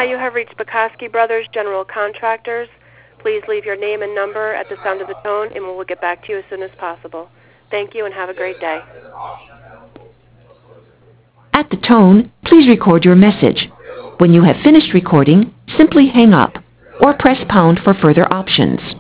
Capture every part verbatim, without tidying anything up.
Hi, you have reached Bukowski Brothers General Contractors. Please leave your name and number at the sound of the tone, and we will get back to you as soon as possible. Thank you and have a great day. At the tone, please record your message. When you have finished recording, simply hang up or press pound for further options.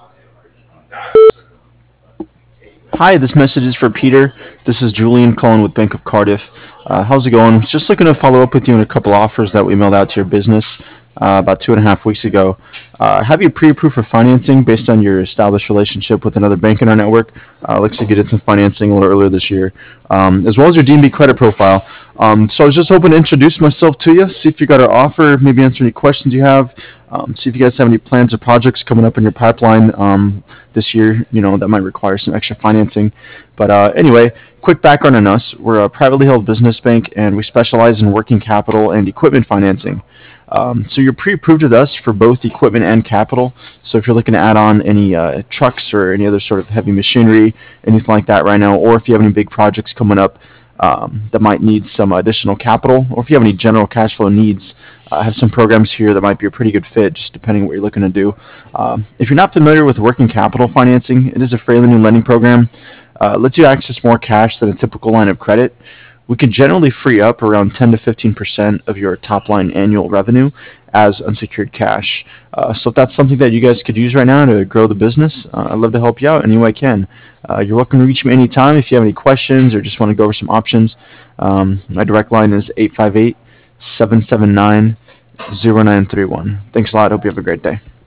Hi, this message is for Peter. This is Julian calling with Bank of Cardiff. Uh, how's it going? Just looking to follow up with you on a couple offers that we mailed out to your business uh, about two and a half weeks ago. Uh, have you pre-approved for financing based on your established relationship with another bank in our network? Uh, looks like you did some financing a little earlier this year, um, as well as your D and B credit profile. Um, so I was just hoping to introduce myself to you, see if you got our offer, maybe answer any questions you have, um, see if you guys have any plans or projects coming up in your pipeline um, this year, you know, that might require some extra financing. But uh, anyway, quick background on us. We're a privately held business bank, and we specialize in working capital and equipment financing. Um, so you're pre-approved with us for both equipment and capital. So if you're looking to add on any uh, trucks or any other sort of heavy machinery, anything like that right now, or if you have any big projects coming up um, that might need some additional capital, or if you have any general cash flow needs, uh, I have some programs here that might be a pretty good fit, just depending on what you're looking to do. Um, if you're not familiar with working capital financing, it is a fairly new lending program. Uh, it lets you access more cash than a typical line of credit. We can generally free up around ten to fifteen percent of your top line annual revenue as unsecured cash. Uh, so if that's something that you guys could use right now to grow the business, uh, I'd love to help you out any way I can. Uh, you're welcome to reach me anytime if you have any questions or just want to go over some options. Um, my direct line is eight five eight, seven seven nine, zero nine three one. Thanks a lot. Hope you have a great day.